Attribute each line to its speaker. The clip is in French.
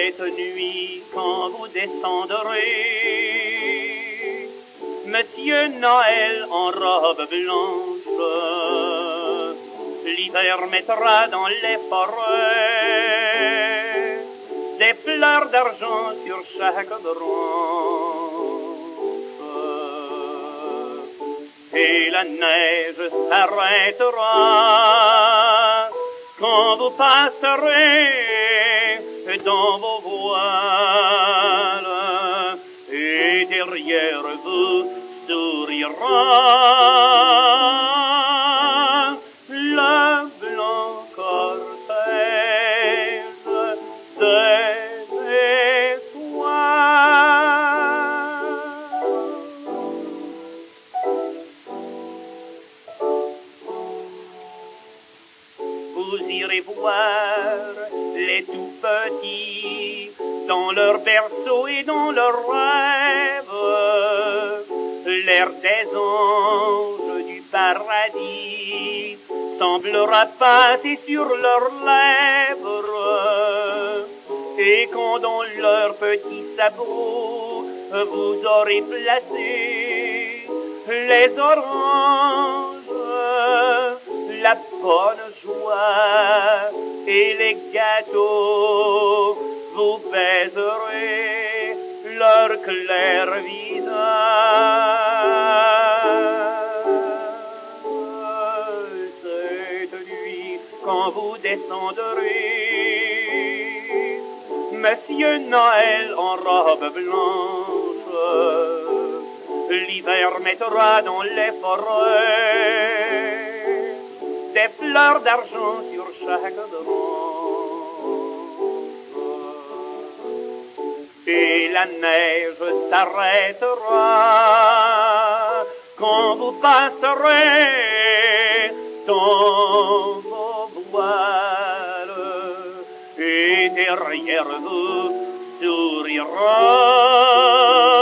Speaker 1: Cette nuit, quand vous descendrez, Monsieur Noël en robe blanche, l'hiver mettra dans les forêts des fleurs d'argent sur chaque branche. Et la neige s'arrêtera quand vous passerez dans vos voiles, et derrière vous sourira le blanc cortège des étoiles. Vous irez voir les tout petits dans leur berceau et dans leurs rêves. L'air des anges du paradis semblera passer sur leurs lèvres. Et quand dans leurs petits sabots vous aurez placé les oranges, la bonne joie et les gâteaux, vous baiserez leur clair visage. Cette nuit, quand vous descendrez, Monsieur Noël en robe blanche, l'hiver mettra dans les forêts des fleurs d'argent sur chaque branche. Et la neige s'arrêtera quand vous passerez dans vos voiles, et derrière vous sourira